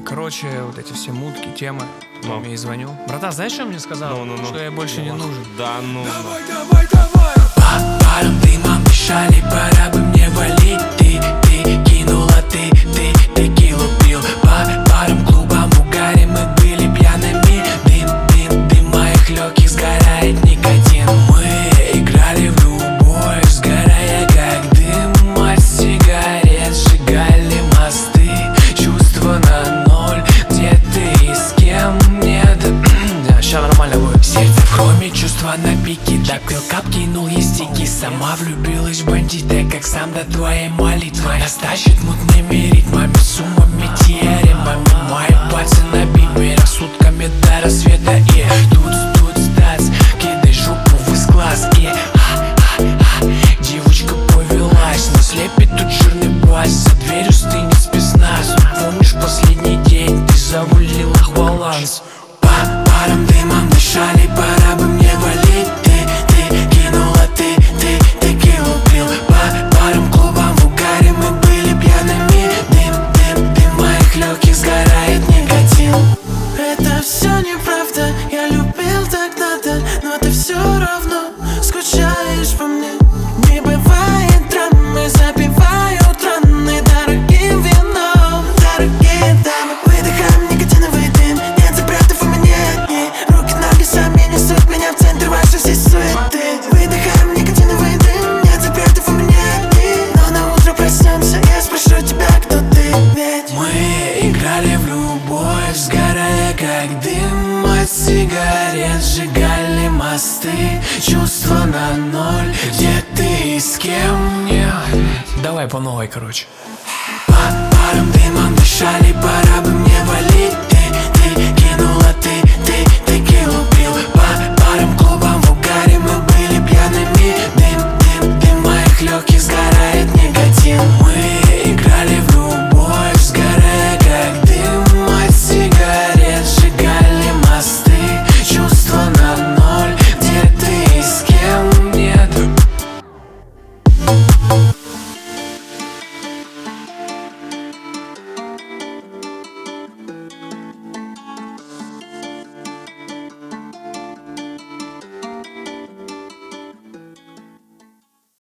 Короче, вот эти все мутки, темы. Я ей звоню. Братан, знаешь, что он мне сказал? Что я больше не нужен. Да ну. По парам дымом дышали, пора бы мне валить. Ты кинула, ты текилу пил. По парам клубам в угаре мы были пьяными. Дым моих легких сгорает никотин. Мы играли в любовь, сгорая как дым от сигарет. Сжигали мосты, чувства на ноль. Где ты и с кем? Нет, Сейчас нормально будет. сердце в хроме, чувства на пике. Допил кап, кинул ей стики. Сама влюбилась в бандита, как сам до твоей молитвы. Нас тащит мутными ритмами, суммами, теоремами. Мои пальцы на битме, рассудками до рассвета. И тут стац, кидай жопу в из-глаз. И девочка повелась, но слепит тут жирный бас. За дверью стынет спецназ. Помнишь последний день, ты завалила баланс. По парам дымом дышали, пора бы мне валить. Ты кинула, ты текилу пил. По парам клубам в угаре мы были пьяными. Дым моих легких сгорает никотин. Это все неправда, я любил тогда-то, но ты все равно скучаешь по мне. Не бывает драмы, забивают раны дорогим вином. Дорогие дамы, выдыхаем никотиновый дым. Нет запретов у меня одни, руки-ноги сами несут меня в центр вашей всей суеты. Выдыхаем никотиновый дым, нет запретов у меня одни. Но на утро проснемся, я спрошу тебя, кто ты, ведь Мы играли в любовь, сгорая как дым от сигарет. Сжигали мосты, чувства на ноль. Где ты и с кем? Нет. Давай по новой, короче. По парам дымом дышали, пора бы мне валить.